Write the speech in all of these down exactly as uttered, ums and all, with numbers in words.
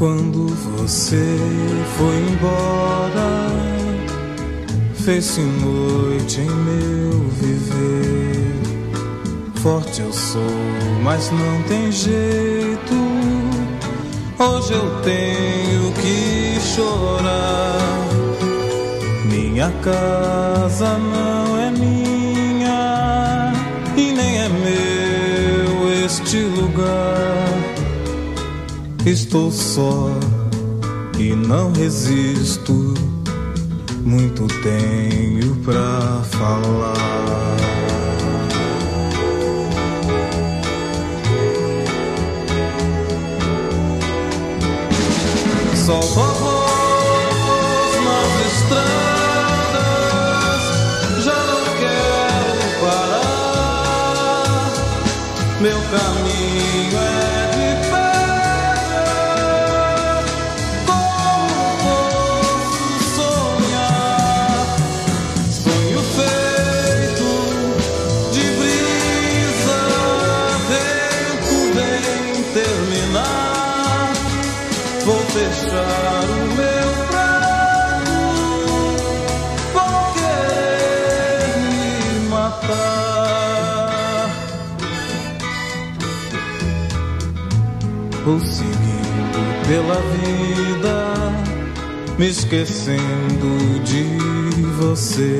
Quando você foi embora, fez-se noite em meu viver. Forte eu sou, mas não tem jeito. Hoje eu tenho que chorar. Minha casa não é minha e nem é meu este lugar. Estou só e não resisto. Muito tenho pra falar. Solto a voz nas estradas, já não quero parar. Meu caminho é de pedra, como posso sonhar? Sonho feito de brisa, vento vem terminar. Vou fechar o meu prato, vou querer me matar. Vou seguindo pela vida, me esquecendo de você.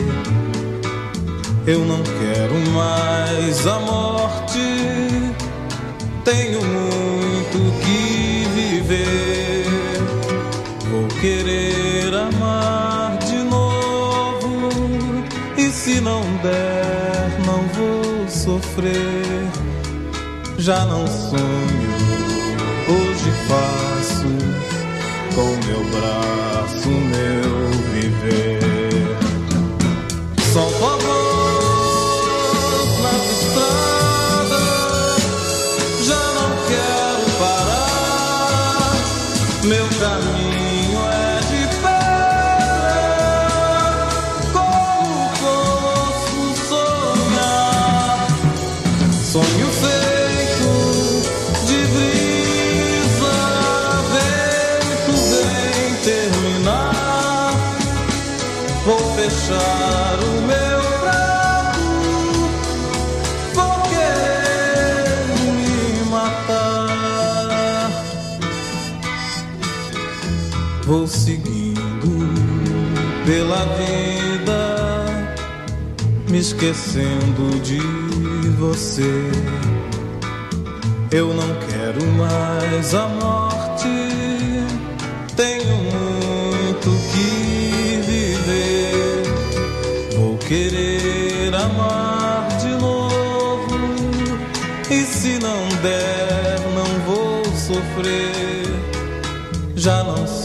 Eu não quero mais a morte, tenho muito que viver. Vou querer amar de novo, e se não der, não vou sofrer. Já não sonho, hoje faço com meu braço meu viver. Solto a voz nas estradas, já não quero parar. Meu caminho é de pedra, como posso sonhar? Sonho feito de brisa, vento vem terminar. Vou fechar o meu prato, vou querer me matar. Vou seguindo pela vida, me esquecendo de você. Eu não quero mais a morte, tenho muito que viver. Vou querer amar de novo, e se não der, não vou sofrer. Já não sei